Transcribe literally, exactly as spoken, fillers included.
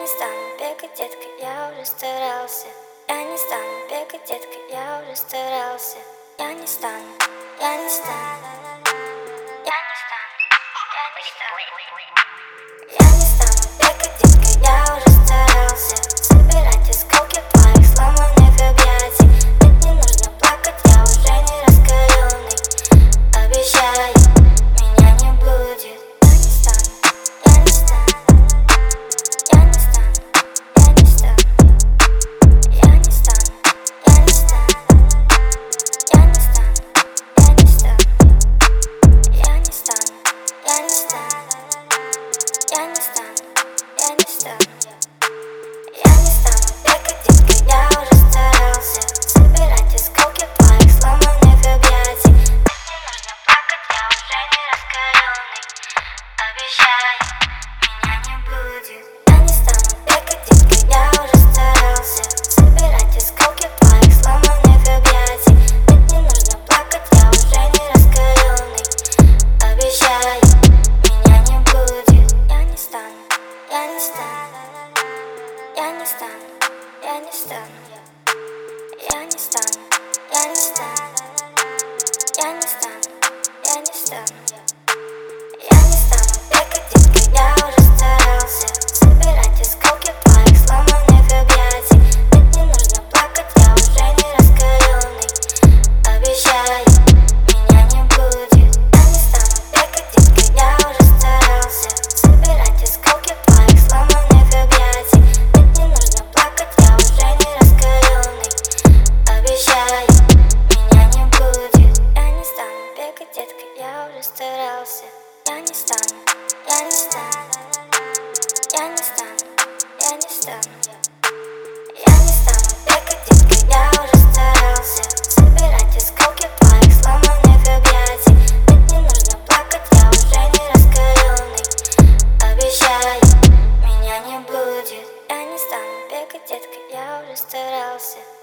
не стану бегать, детка, я уже старался. Я не стану бегать, детка, я уже старался. Я не стану, я не стану. Я не стану, я не стану. Я не стану бегать, детка, я уже старался. Собирать осколки твоих сломанных объятий. Ведь не нужно плакать, я уже не раскаленный. Обещаю, меня не будет. Я не стану, я не стану. Я не стану, я не стану. Я не стану, я не стану. Я не стану, я не стану. Я не стану, я не стану. Я не стану, я не стану. Я не стану бегать, детка, я уже старался. Собирать осколки твоих сломанных объятий. Ведь не нужно плакать, я уже не раскаленный. Обещаю, меня не будет. Я не стану бегать, детка, я уже старался. Собирать осколки твоих сломанных объятий. Ведь не нужно плакать, я уже не раскаленный. Обещаю, меня не будет. Я не стану, я не стану. Я не стану, я не стану. Я не стану, я не стану. Я не стану, я не стану. Я не стану бегать, детка, я уже старался. Собирать осколки твоих сломанных объятий. Ведь не нужно плакать, я уже не раскаленный. Обещаю, меня не будет. Я не стану бегать, детка, я уже старался. Собирать осколки твоих сломанных объятий. Ведь не нужно плакать, я уже не раскаленный. Обещаю, меня не будет. Я не стану бегать, детка, я уже старался. Я не стану, я не стану. Я не стану, я не стану. Я не стану бегать, детка, я уже старался. Собирать осколки твоих сломанных объятий. Ведь не нужно плакать, я уже не раскаленный. Обещаю, меня не будет. Я не стану бегать, детка, я уже старался.